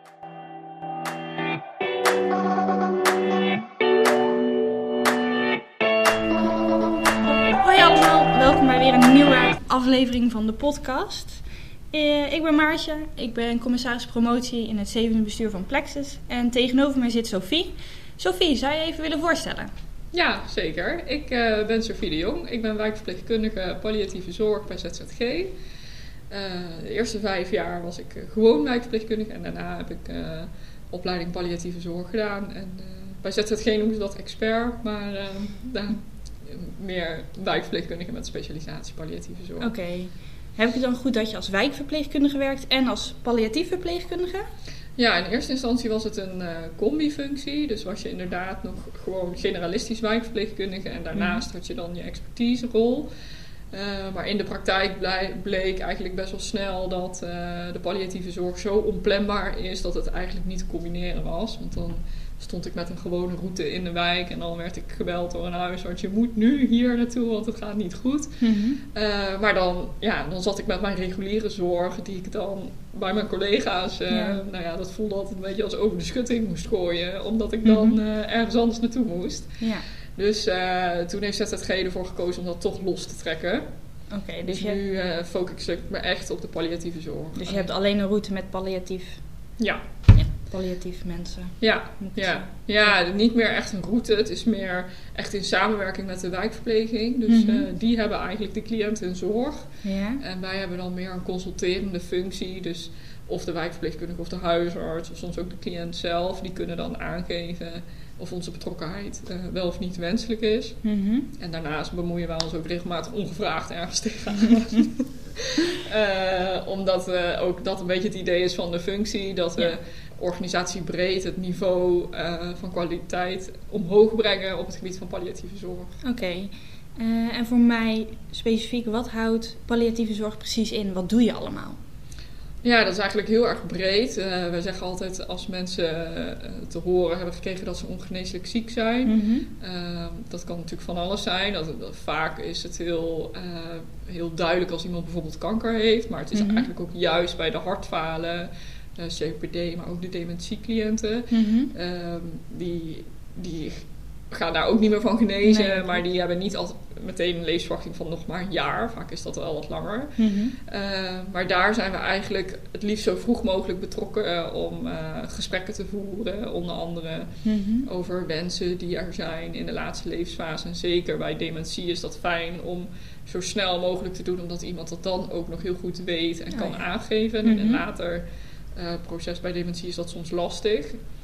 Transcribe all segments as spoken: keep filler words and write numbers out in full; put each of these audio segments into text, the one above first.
Hoi allemaal, welkom bij weer een nieuwe aflevering van de podcast. Uh, ik ben Maartje, ik ben commissaris promotie in het zevende bestuur van Plexus. En tegenover mij zit Sophie. Sophie, zou je even willen voorstellen? Ja, zeker. Ik uh, ben Sophie de Jong. Ik ben wijkverpleegkundige palliatieve zorg bij Z Z G. Uh, de eerste vijf jaar was ik uh, gewoon wijkverpleegkundige en daarna heb ik uh, opleiding palliatieve zorg gedaan. En uh, bij Z Z G noemen ze dat expert, maar uh, daar, meer wijkverpleegkundige met specialisatie palliatieve zorg. Oké. Okay. Heb ik het dan goed dat je als wijkverpleegkundige werkt en als palliatieve verpleegkundige? Ja, in eerste instantie was het een uh, combi-functie. Dus was je inderdaad nog gewoon generalistisch wijkverpleegkundige en daarnaast mm. had je dan je expertiserol. Uh, maar in de praktijk bleek eigenlijk best wel snel dat uh, de palliatieve zorg zo onplanbaar is dat het eigenlijk niet te combineren was. Want dan stond ik met een gewone route in de wijk en dan werd ik gebeld door een huisarts. Je moet nu hier naartoe, want het gaat niet goed. Mm-hmm. Uh, maar dan, ja, dan zat ik met mijn reguliere zorg, die ik dan bij mijn collega's, uh, ja. nou ja, dat voelde altijd een beetje als over de schutting moest gooien, omdat ik dan mm-hmm. uh, ergens anders naartoe moest. Ja. Dus uh, toen heeft Z Z G ervoor gekozen om dat toch los te trekken. Oké, okay, dus, dus je... nu uh, focus ik me echt op de palliatieve zorg. Dus je hebt alleen een route met palliatief? Ja. ja. Palliatief mensen. Ja, ja. ja, niet meer echt een route. Het is meer echt in samenwerking met de wijkverpleging. Dus mm-hmm. uh, die hebben eigenlijk de cliënt in zorg. Ja. En wij hebben dan meer een consulterende functie. Dus of de wijkverpleegkundige of de huisarts of soms ook de cliënt zelf. Die kunnen dan aangeven of onze betrokkenheid uh, wel of niet wenselijk is. Mm-hmm. En daarnaast bemoeien wij ons ook regelmatig ongevraagd ergens tegenaan. uh, omdat uh, ook dat een beetje het idee is van de functie. Dat we ja. organisatiebreed het niveau uh, van kwaliteit omhoog brengen op het gebied van palliatieve zorg. Oké. Okay. Uh, en voor mij specifiek, wat houdt palliatieve zorg precies in? Wat doe je allemaal? Ja, dat is eigenlijk heel erg breed. Uh, wij zeggen altijd als mensen uh, te horen hebben gekregen dat ze ongeneeslijk ziek zijn. Mm-hmm. Uh, dat kan natuurlijk van alles zijn. Dat, dat, vaak is het heel, uh, heel duidelijk als iemand bijvoorbeeld kanker heeft. Maar het is mm-hmm. eigenlijk ook juist bij de hartfalen, uh, C O P D, maar ook de dementiecliënten. Mm-hmm. Uh, die, die gaan daar ook niet meer van genezen. Nee. Maar die hebben niet altijd meteen een levensverwachting van nog maar een jaar. Vaak is dat wel wat langer. Mm-hmm. Uh, maar daar zijn we eigenlijk het liefst zo vroeg mogelijk betrokken uh, om uh, gesprekken te voeren. Onder andere mm-hmm. over wensen die er zijn in de laatste levensfase. En zeker bij dementie is dat fijn om zo snel mogelijk te doen. Omdat iemand dat dan ook nog heel goed weet en oh, kan ja. aangeven. Mm-hmm. En in een later uh, proces bij dementie is dat soms lastig.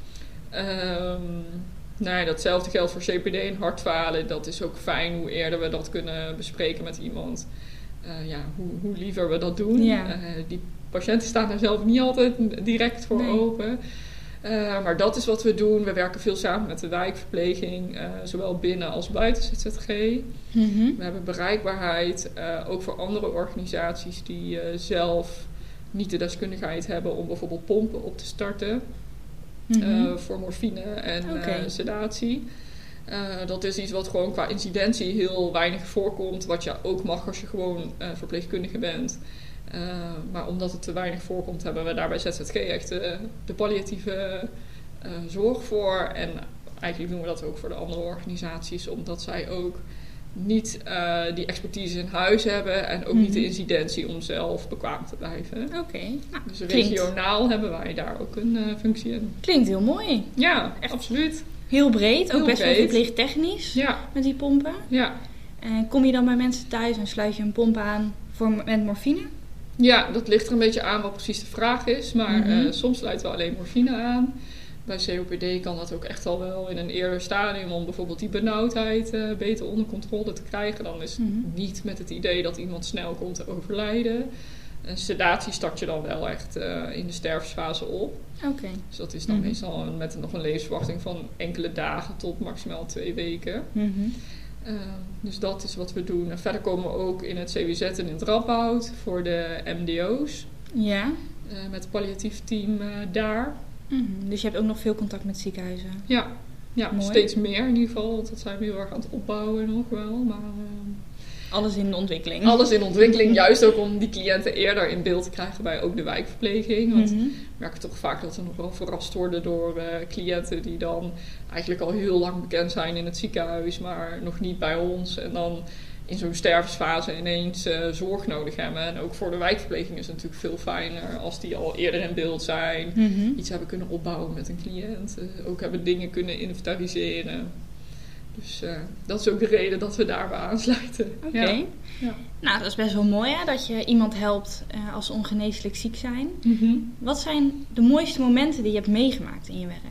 Um, Nou, datzelfde geldt voor C O P D en hartfalen. Dat is ook fijn hoe eerder we dat kunnen bespreken met iemand. Uh, ja, hoe, hoe liever we dat doen. Ja. Uh, die patiënten staan daar zelf niet altijd direct voor nee. open. Uh, maar dat is wat we doen. We werken veel samen met de wijkverpleging. Uh, zowel binnen als buiten Z Z G. Mm-hmm. We hebben bereikbaarheid. Uh, ook voor andere organisaties die uh, zelf niet de deskundigheid hebben om bijvoorbeeld pompen op te starten. Mm-hmm. Uh, voor morfine en okay. uh, sedatie. Uh, dat is iets wat gewoon qua incidentie heel weinig voorkomt. Wat je ook mag als je gewoon uh, verpleegkundige bent. Uh, maar omdat het te weinig voorkomt, hebben we daar bij Z Z G echt uh, de palliatieve uh, zorg voor. En eigenlijk doen we dat ook voor de andere organisaties. Omdat zij ook niet uh, die expertise in huis hebben. En ook mm-hmm. niet de incidentie om zelf bekwaam te blijven. Oké. Okay. Nou, dus regionaal klinkt... hebben wij daar ook een uh, functie in. Klinkt heel mooi. Ja, echt absoluut. Heel breed. Ook heel best breed. wel verpleegtechnisch. Ja. Met die pompen. Ja. En kom je dan bij mensen thuis en sluit je een pomp aan voor, met morfine? Ja, dat ligt er een beetje aan wat precies de vraag is. Maar mm-hmm. uh, soms sluiten we alleen morfine aan. Bij C O P D kan dat ook echt al wel in een eerder stadium om bijvoorbeeld die benauwdheid uh, beter onder controle te krijgen. Dan is het mm-hmm. niet met het idee dat iemand snel komt te overlijden. En sedatie start je dan wel echt uh, in de stervensfase op. Okay. Dus dat is dan mm-hmm. meestal met nog een levensverwachting van enkele dagen tot maximaal twee weken. Mm-hmm. Uh, dus dat is wat we doen. En verder komen we ook in het C W Z en in het Radboud voor de M D O's. Ja. Uh, met het palliatief team uh, daar. Mm-hmm. Dus je hebt ook nog veel contact met ziekenhuizen? Ja, ja steeds meer in ieder geval. Want dat zijn we heel erg aan het opbouwen nog wel. Maar uh, Alles in ontwikkeling. Alles in ontwikkeling, juist ook om die cliënten eerder in beeld te krijgen bij ook de wijkverpleging. Want mm-hmm. we merken toch vaak dat we nog wel verrast worden door uh, cliënten die dan eigenlijk al heel lang bekend zijn in het ziekenhuis, maar nog niet bij ons. En dan in zo'n stervensfase ineens uh, zorg nodig hebben. En ook voor de wijkverpleging is het natuurlijk veel fijner als die al eerder in beeld zijn. Mm-hmm. Iets hebben kunnen opbouwen met een cliënt. Uh, ook hebben dingen kunnen inventariseren. Dus uh, dat is ook de reden dat we daarbij aansluiten. Oké. Okay. Ja. Nou, dat is best wel mooi hè, dat je iemand helpt uh, als ze ongeneeslijk ziek zijn. Mm-hmm. Wat zijn de mooiste momenten die je hebt meegemaakt in je werk?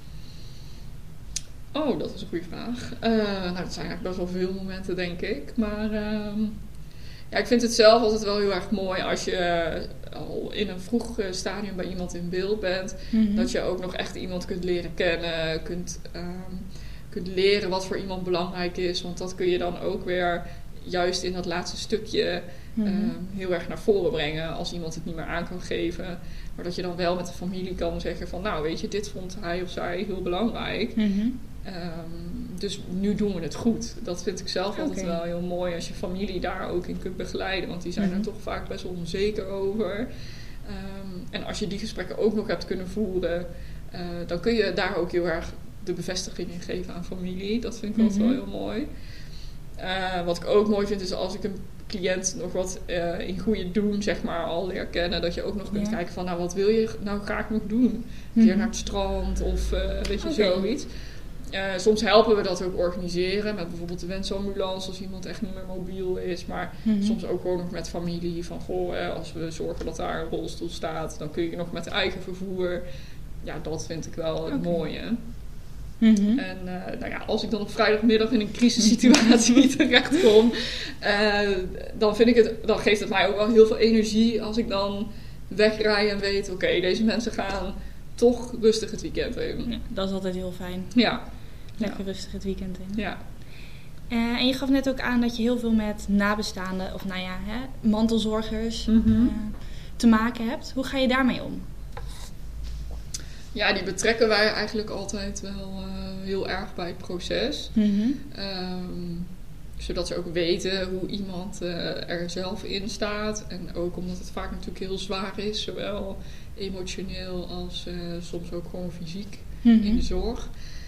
Oh, dat is een goede vraag. Uh, nou, dat zijn eigenlijk best wel veel momenten, denk ik. Maar uh, ja, ik vind het zelf altijd wel heel erg mooi als je uh, al in een vroeg stadium bij iemand in beeld bent. Mm-hmm. Dat je ook nog echt iemand kunt leren kennen, kunt... Uh, kunt leren wat voor iemand belangrijk is. Want dat kun je dan ook weer juist in dat laatste stukje mm-hmm. uh, heel erg naar voren brengen. Als iemand het niet meer aan kan geven. Maar dat je dan wel met de familie kan zeggen van... nou weet je, dit vond hij of zij heel belangrijk. Mm-hmm. Um, dus nu doen we het goed. Dat vind ik zelf okay. altijd wel heel mooi. Als je familie daar ook in kunt begeleiden. Want die zijn mm-hmm. er toch vaak best wel onzeker over. Um, en als je die gesprekken ook nog hebt kunnen voeren... Uh, dan kun je daar ook heel erg... de bevestiging in geven aan familie. Dat vind ik altijd mm-hmm. wel heel mooi. Uh, wat ik ook mooi vind is als ik een cliënt nog wat uh, in goede doen, zeg maar, al leer kennen. Dat je ook nog kunt ja. kijken van, nou, wat wil je nou graag nog doen? Een keer mm-hmm. naar het strand of uh, weet je, okay. zoiets. Uh, soms helpen we dat ook organiseren. Met bijvoorbeeld de wensambulance als iemand echt niet meer mobiel is. Maar mm-hmm. soms ook gewoon nog met familie. Van, goh, uh, als we zorgen dat daar een rolstoel staat, dan kun je nog met eigen vervoer. Ja, dat vind ik wel het okay. mooie. Mm-hmm. En uh, nou ja, als ik dan op vrijdagmiddag in een crisissituatie terechtkom, uh, dan vind ik het, dan geeft het mij ook wel heel veel energie als ik dan wegrij en weet, oké, okay, deze mensen gaan toch rustig het weekend in. Ja, dat is altijd heel fijn. Ja. Lekker ja. rustig het weekend in. Ja. Uh, en je gaf net ook aan dat je heel veel met nabestaanden of nou ja, hè, mantelzorgers mm-hmm. uh, te maken hebt. Hoe ga je daarmee om? Ja, die betrekken wij eigenlijk altijd wel uh, heel erg bij het proces. Mm-hmm. Um, zodat ze ook weten hoe iemand uh, er zelf in staat. En ook omdat het vaak natuurlijk heel zwaar is. Zowel emotioneel als uh, soms ook gewoon fysiek mm-hmm. in de zorg.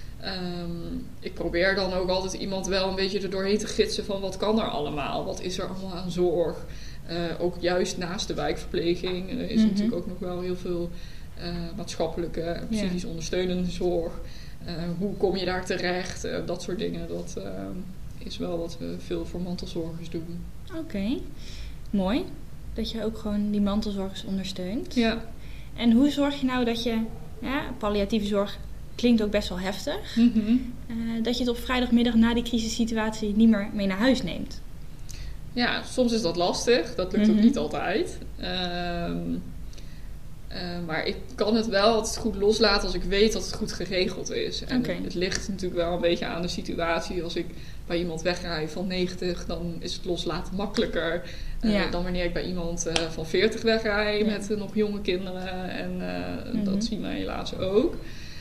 Um, ik probeer dan ook altijd iemand wel een beetje er doorheen te gidsen van wat kan er allemaal? Wat is er allemaal aan zorg? Uh, ook juist naast de wijkverpleging uh, is mm-hmm. natuurlijk ook nog wel heel veel... Uh, maatschappelijke en psychisch ja. ondersteunende zorg. Uh, hoe kom je daar terecht? Uh, dat soort dingen. Dat uh, is wel wat we veel voor mantelzorgers doen. Oké, okay. Mooi. Dat je ook gewoon die mantelzorgers ondersteunt. Ja. En hoe zorg je nou dat je... Ja, palliatieve zorg klinkt ook best wel heftig. Mm-hmm. Uh, dat je het op vrijdagmiddag na die crisissituatie niet meer mee naar huis neemt. Ja, soms is dat lastig. Dat lukt mm-hmm. ook niet altijd. Um, Uh, maar ik kan het wel altijd goed loslaten als ik weet dat het goed geregeld is. En okay. het ligt natuurlijk wel een beetje aan de situatie. Als ik bij iemand wegrij van negentig, dan is het loslaten makkelijker. Uh, ja. Dan wanneer ik bij iemand uh, van veertig wegrij ja. met uh, nog jonge kinderen. En uh, mm-hmm. dat zien wij helaas ook.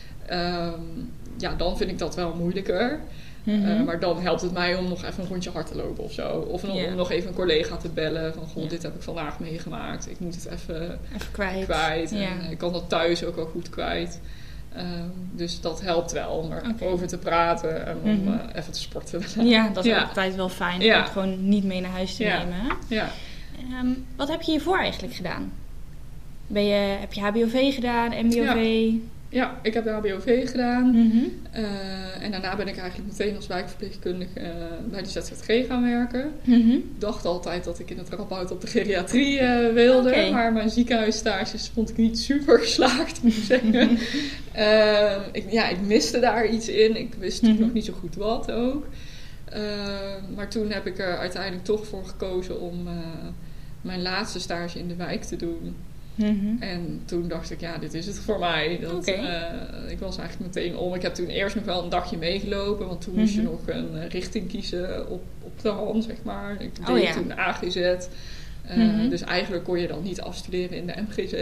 Um, ja, dan vind ik dat wel moeilijker. Mm-hmm. Uh, maar dan helpt het mij om nog even een rondje hard te lopen of zo. Of yeah. om nog even een collega te bellen. Van, goh, yeah. dit heb ik vandaag meegemaakt. Ik moet het even, even kwijt. kwijt. Yeah. En ik kan dat thuis ook wel goed kwijt. Um, dus dat helpt wel om er okay. over te praten en om mm-hmm. uh, even te sporten. Ja, dat is ja. altijd wel fijn. Ja. Om het gewoon niet mee naar huis te ja. nemen. Ja. Um, wat heb je hiervoor eigenlijk gedaan? Ben je, heb je H B O V gedaan, M B O V? Ja. Ja, ik heb de H B O V gedaan. Mm-hmm. Uh, en daarna ben ik eigenlijk meteen als wijkverpleegkundige uh, bij de Z Z G gaan werken. Mm-hmm. Ik dacht altijd dat ik in het Radboud op de geriatrie uh, wilde. Okay. Maar mijn ziekenhuisstages vond ik niet super geslaagd, moet ik zeggen. uh, ik, ja, ik miste daar iets in. Ik wist mm-hmm. nog niet zo goed wat ook. Uh, maar toen heb ik er uiteindelijk toch voor gekozen om uh, mijn laatste stage in de wijk te doen. Mm-hmm. En toen dacht ik, ja, dit is het voor mij. Dat, okay. uh, ik was eigenlijk meteen om. Ik heb toen eerst nog wel een dagje meegelopen. Want toen mm-hmm. moest je nog een richting kiezen op, op de hand, zeg maar. Ik deed oh, ja. toen de A G Z. Uh, mm-hmm. Dus eigenlijk kon je dan niet afstuderen in de M G Z.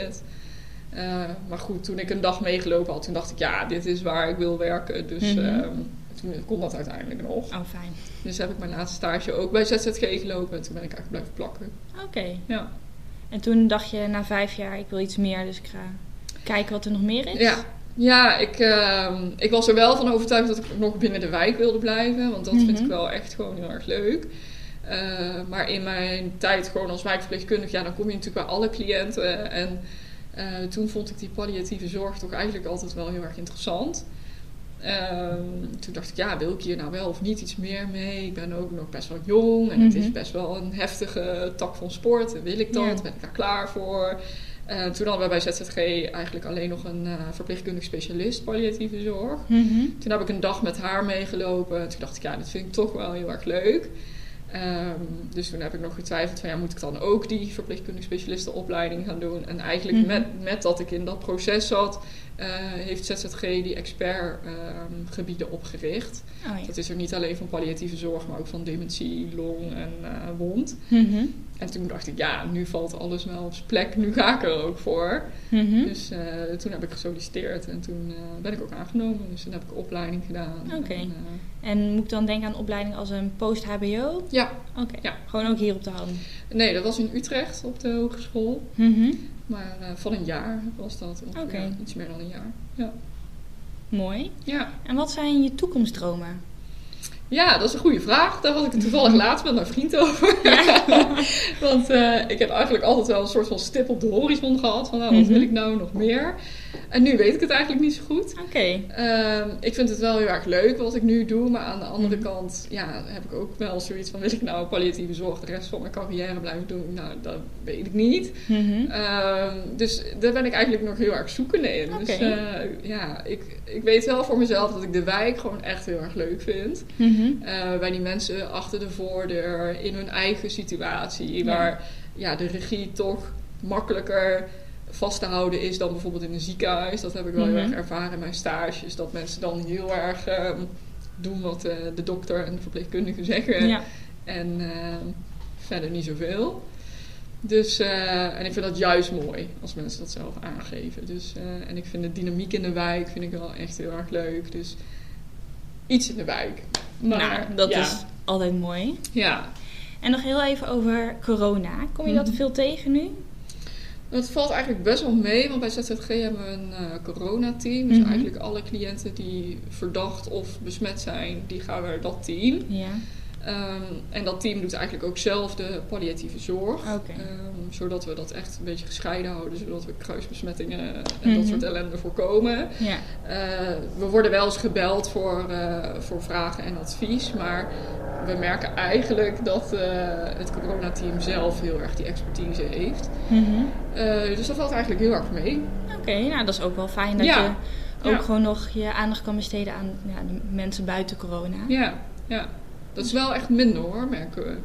Uh, maar goed, toen ik een dag meegelopen had, toen dacht ik, ja, dit is waar ik wil werken. Dus mm-hmm. uh, toen kon dat uiteindelijk nog. Oh, fijn. Dus heb ik mijn laatste stage ook bij Z Z G gelopen. En toen ben ik eigenlijk blijven plakken. Oké. Okay. Ja. En toen dacht je na vijf jaar, ik wil iets meer, dus ik ga kijken wat er nog meer is? Ja, ja ik, uh, ik was er wel van overtuigd dat ik nog binnen de wijk wilde blijven. Want dat mm-hmm. vind ik wel echt gewoon heel erg leuk. Uh, maar in mijn tijd gewoon als wijkverpleegkundige, ja, dan kom je natuurlijk bij alle cliënten. En uh, toen vond ik die palliatieve zorg toch eigenlijk altijd wel heel erg interessant. Uh, toen dacht ik, ja, wil ik hier nou wel of niet iets meer mee? Ik ben ook nog best wel jong en mm-hmm. het is best wel een heftige tak van sport. Wil ik dat? Ja. Ben ik daar klaar voor? Uh, toen hadden we bij Z Z G eigenlijk alleen nog een uh, verpleegkundig specialist palliatieve zorg. Mm-hmm. Toen heb ik een dag met haar meegelopen. Toen dacht ik, ja, dat vind ik toch wel heel erg leuk. Um, dus toen heb ik nog getwijfeld van, ja, moet ik dan ook die verpleegkundig specialistenopleiding gaan doen? En eigenlijk mm-hmm. met, met dat ik in dat proces zat, uh, heeft Z Z G die expertgebieden um, opgericht. Oh, ja. Dat is er niet alleen van palliatieve zorg, maar ook van dementie, long en uh, wond. Mm-hmm. En toen dacht ik, ja, nu valt alles wel op zijn plek. Nu ga ik er ook voor. Mm-hmm. Dus uh, toen heb ik gesolliciteerd en toen uh, ben ik ook aangenomen. Dus toen heb ik een opleiding gedaan. Oké. Okay. En, uh, en moet ik dan denken aan een opleiding als een post-H B O? Ja. Oké. Okay. Ja. Gewoon ook hier op de hand? Nee, dat was in Utrecht op de hogeschool. Mm-hmm. Maar uh, van een jaar was dat. Oké. Okay. Iets meer dan een jaar. Ja. Mooi. Ja. En wat zijn je toekomstdromen? Ja, dat is een goede vraag. Daar was ik het toevallig laatst met mijn vriend over. Ja. Want uh, ik heb eigenlijk altijd wel een soort van stip op de horizon gehad. Van nou, wat wil ik nou nog meer? En nu weet ik het eigenlijk niet zo goed. Oké. Okay. Uh, ik vind het wel heel erg leuk wat ik nu doe. Maar aan de andere mm-hmm. kant ja, heb ik ook wel zoiets van... wil ik nou palliatieve zorg de rest van mijn carrière blijven doen? Nou, dat weet ik niet. Mm-hmm. Uh, dus daar ben ik eigenlijk nog heel erg zoekende in. Okay. Dus uh, ja, ik, ik weet wel voor mezelf dat ik de wijk gewoon echt heel erg leuk vind. Mm-hmm. Uh, bij die mensen achter de voordeur, in hun eigen situatie, ja. waar ja, de regie toch makkelijker vast te houden is dan bijvoorbeeld in een ziekenhuis. Dat heb ik wel mm-hmm. heel erg ervaren in mijn stages. Dat mensen dan heel erg um, doen wat uh, de dokter en de verpleegkundige zeggen. Ja. En uh, verder niet zoveel. Dus, uh, en ik vind dat juist mooi als mensen dat zelf aangeven. Dus, uh, en ik vind de dynamiek in de wijk vind ik wel echt heel erg leuk. Dus iets in de wijk. Maar, nou, dat ja. is altijd mooi. Ja. En nog heel even over corona. Kom je dat mm-hmm. veel tegen nu? Dat valt eigenlijk best wel mee, want bij Z Z G hebben we een uh, coronateam. Dus mm-hmm. eigenlijk alle cliënten die verdacht of besmet zijn, die gaan naar dat team. Ja. Um, en dat team doet eigenlijk ook zelf de palliatieve zorg. Okay. Um, zodat we dat echt een beetje gescheiden houden. Zodat we kruisbesmettingen en mm-hmm. dat soort ellende voorkomen. Ja. Uh, we worden wel eens gebeld voor, uh, voor vragen en advies. Maar we merken eigenlijk dat uh, het coronateam zelf heel erg die expertise heeft. Mm-hmm. Uh, dus dat valt eigenlijk heel erg mee. Oké, okay, nou dat is ook wel fijn dat ja. je ook ja. gewoon nog je aandacht kan besteden aan ja, de mensen buiten corona. Ja, ja. Dat is wel echt minder hoor, merken we.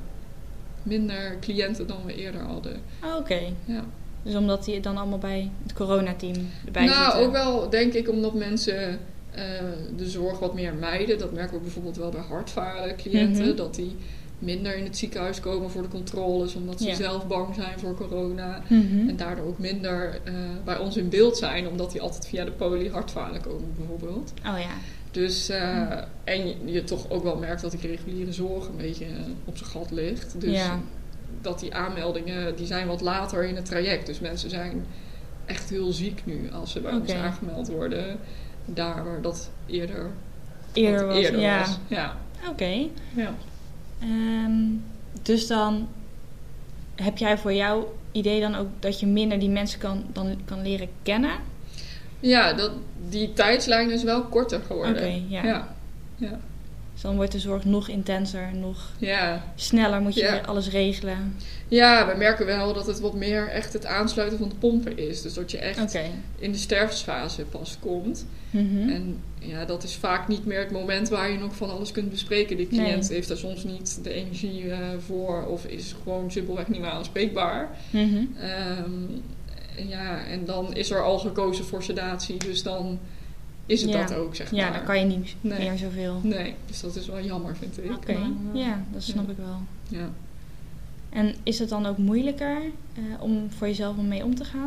Minder cliënten dan we eerder hadden. Oh, oké. Okay. Ja. Dus omdat die dan allemaal bij het coronateam erbij nou, zitten? Nou, ook wel denk ik omdat mensen uh, de zorg wat meer mijden. Dat merken we bijvoorbeeld wel bij hartfalen cliënten. Mm-hmm. Dat die minder in het ziekenhuis komen voor de controles. Omdat ze ja. zelf bang zijn voor corona. Mm-hmm. En daardoor ook minder uh, bij ons in beeld zijn. Omdat die altijd via de poli hartfalen komen bijvoorbeeld. Oh ja. Dus, uh, en je, je toch ook wel merkt dat die reguliere zorg een beetje op zijn gat ligt. Dus ja. dat die aanmeldingen, die zijn wat later in het traject. Dus mensen zijn echt heel ziek nu als ze bij okay. ons aangemeld worden. Daar waar dat eerder, eerder was. Eerder ja. was. Ja. Oké. Okay. Ja. Um, dus dan heb jij voor jouw idee dan ook dat je minder die mensen kan, dan kan leren kennen? Ja, dat, die tijdslijn is wel korter geworden. Oké, okay, ja. Ja. ja. Dus dan wordt de zorg nog intenser, nog ja. sneller moet je ja. weer alles regelen. Ja, we merken wel dat het wat meer echt het aansluiten van de pompen is. Dus dat je echt okay. in de stervensfase pas komt. Mm-hmm. En ja, dat is vaak niet meer het moment waar je nog van alles kunt bespreken. De cliënt nee. heeft daar soms niet de energie uh, voor of is gewoon simpelweg niet meer aanspreekbaar. Mm-hmm. Um, Ja, en dan is er al gekozen voor sedatie, dus dan is het ja. dat ook, zeg maar. Ja, dan kan je niet nee. meer zoveel. Nee, dus dat is wel jammer, vind ik. Oké, okay. ja, dat snap ja. ik wel. Ja. En is het dan ook moeilijker uh, om voor jezelf mee om te gaan?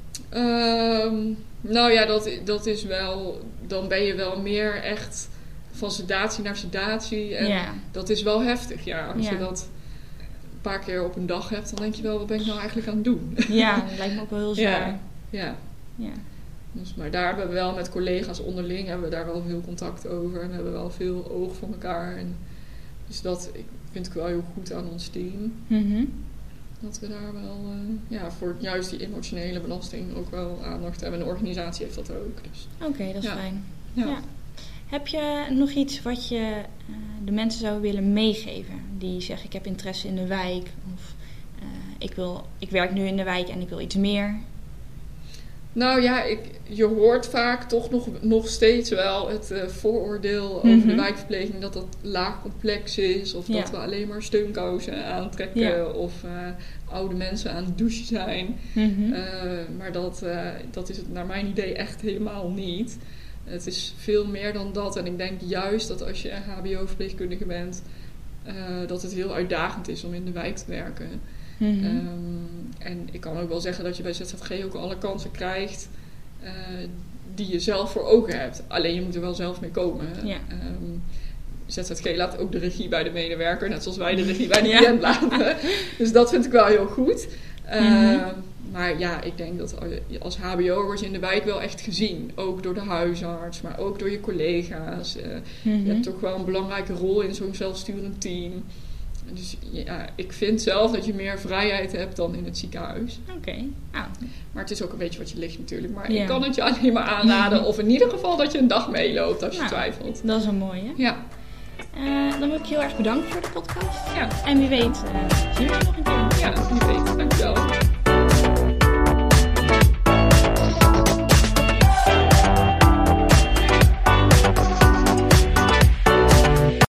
Um, nou ja, dat, dat is wel... Dan ben je wel meer echt van sedatie naar sedatie. En ja. dat is wel heftig, ja. Als ja. je dat een paar keer op een dag hebt, dan denk je wel, wat ben ik nou eigenlijk aan het doen? Ja, dat lijkt me ook wel heel zwaar. Ja, ja. ja. Dus, maar daar hebben we wel met collega's onderling, hebben we daar wel veel contact over. En we hebben wel veel oog voor elkaar. En dus dat ik, vind ik wel heel goed aan ons team. Mm-hmm. Dat we daar wel, uh, ja, voor juist die emotionele belasting ook wel aandacht hebben. En de organisatie heeft dat ook. Dus. Oké, okay, dat is ja. fijn. Ja. Ja. Heb je nog iets wat je uh, de mensen zou willen meegeven? Die zeggen, ik heb interesse in de wijk. Of uh, ik, wil, ik werk nu in de wijk en ik wil iets meer. Nou ja, ik, je hoort vaak toch nog, nog steeds wel het uh, vooroordeel over mm-hmm. de wijkverpleging. Dat dat laag complex is. Of ja. dat we alleen maar steunkousen aantrekken. Ja. Of uh, oude mensen aan het douchen zijn. Mm-hmm. Uh, maar dat, uh, dat is het naar mijn idee echt helemaal niet. Het is veel meer dan dat. En ik denk juist dat als je een H B O-verpleegkundige bent, uh, dat het heel uitdagend is om in de wijk te werken. Mm-hmm. Um, en ik kan ook wel zeggen dat je bij Z Z G ook alle kansen krijgt uh, die je zelf voor ogen hebt. Alleen je moet er wel zelf mee komen. Ja. Um, Z Z G laat ook de regie bij de medewerker, net zoals wij de regie bij de ja. cliënt laten. Dus dat vind ik wel heel goed. Uh, mm-hmm. Maar ja, ik denk dat als H B O word je in de wijk wel echt gezien. Ook door de huisarts, maar ook door je collega's. Uh, mm-hmm. Je hebt toch wel een belangrijke rol in zo'n zelfsturend team. Dus ja, ik vind zelf dat je meer vrijheid hebt dan in het ziekenhuis. Oké. Okay. Oh. Maar het is ook een beetje wat je ligt natuurlijk. Maar ja. ik kan het je alleen maar aanraden. Of in ieder geval dat je een dag meeloopt als je nou, twijfelt. Dat is een mooie. Ja. Uh, dan wil ik je heel erg bedanken voor de podcast. Ja. En wie weet, uh, zien we je nog een keer. Ja, wie weet. Dankjewel.